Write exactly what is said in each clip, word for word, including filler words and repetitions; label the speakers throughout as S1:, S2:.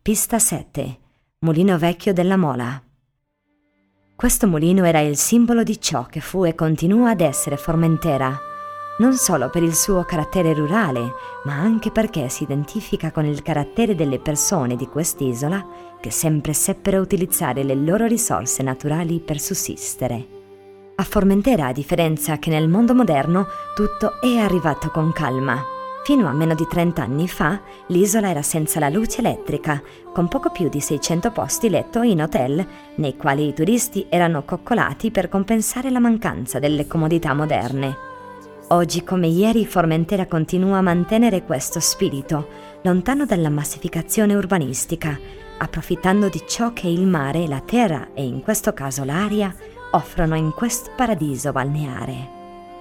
S1: Pista sette. Mulino vecchio della Mola. Questo mulino era il simbolo di ciò che fu e continua ad essere Formentera, non solo per il suo carattere rurale, ma anche perché si identifica con il carattere delle persone di quest'isola che sempre seppero utilizzare le loro risorse naturali per sussistere. A Formentera, a differenza che nel mondo moderno, tutto è arrivato con calma. Fino a meno di trenta anni fa, l'isola era senza la luce elettrica, con poco più di seicento posti letto in hotel, nei quali i turisti erano coccolati per compensare la mancanza delle comodità moderne. Oggi come ieri Formentera continua a mantenere questo spirito, lontano dalla massificazione urbanistica, approfittando di ciò che il mare, la terra e in questo caso l'aria offrono in questo paradiso balneare.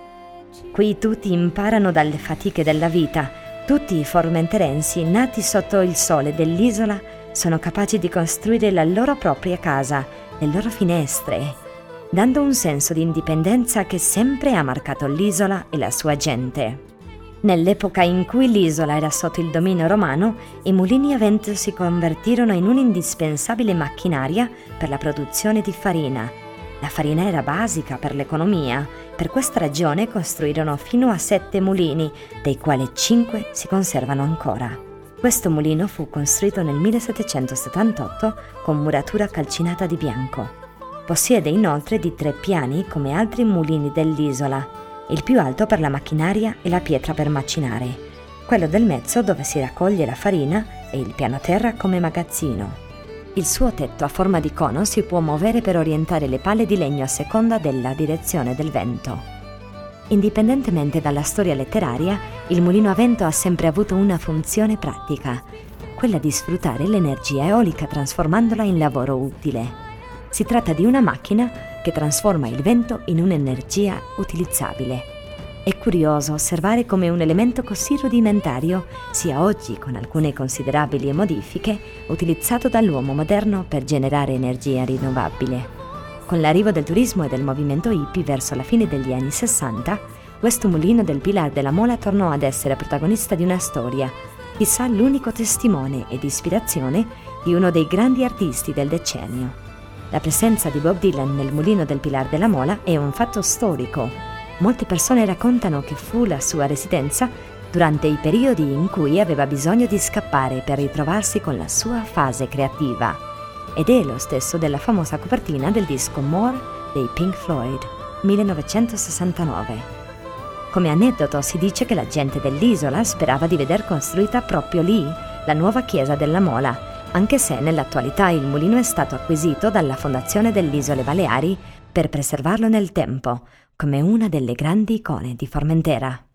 S1: Qui tutti imparano dalle fatiche della vita. Tutti i formenterensi nati sotto il sole dell'isola sono capaci di costruire la loro propria casa, le loro finestre, dando un senso di indipendenza che sempre ha marcato l'isola e la sua gente. Nell'epoca in cui l'isola era sotto il dominio romano, i mulini a vento si convertirono in un'indispensabile macchinaria per la produzione di farina. La farina era basica per l'economia. Per questa ragione costruirono fino a sette mulini, dei quali cinque si conservano ancora. Questo mulino fu costruito nel millesettecentosettantotto con muratura calcinata di bianco. Possiede inoltre di tre piani come altri mulini dell'isola, il più alto per la macchinaria e la pietra per macinare, quello del mezzo dove si raccoglie la farina e il piano terra come magazzino. Il suo tetto a forma di cono si può muovere per orientare le pale di legno a seconda della direzione del vento. Indipendentemente dalla storia letteraria, il mulino a vento ha sempre avuto una funzione pratica, quella di sfruttare l'energia eolica trasformandola in lavoro utile. Si tratta di una macchina che trasforma il vento in un'energia utilizzabile. È curioso osservare come un elemento così rudimentario sia oggi, con alcune considerabili modifiche, utilizzato dall'uomo moderno per generare energia rinnovabile. Con l'arrivo del turismo e del movimento hippie verso la fine degli anni sessanta, questo mulino del Pilar della Mola tornò ad essere protagonista di una storia, chissà l'unico testimone ed ispirazione di uno dei grandi artisti del decennio. La presenza di Bob Dylan nel mulino del Pilar della Mola è un fatto storico. Molte persone raccontano che fu la sua residenza durante i periodi in cui aveva bisogno di scappare per ritrovarsi con la sua fase creativa, ed è lo stesso della famosa copertina del disco More dei Pink Floyd, millenovecentosessantanove. Come aneddoto si dice che la gente dell'isola sperava di veder costruita proprio lì la nuova chiesa della Mola, anche se nell'attualità il mulino è stato acquisito dalla Fondazione delle Isole Baleari per preservarlo nel tempo, come una delle grandi icone di Formentera.